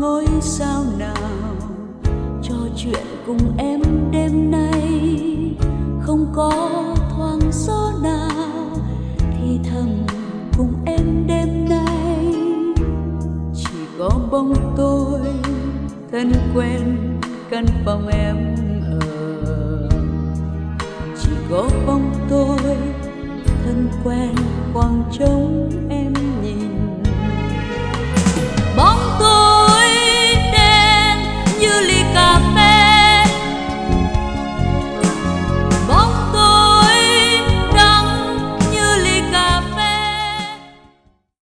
ngôi sao nào trò chuyện cùng em đêm nay. Không có thoáng gió nào thì thầm cùng em đêm nay. Chỉ có bóng tôi thân quen căn phòng em ở. Chỉ có bóng tôi thân quen khoảng trống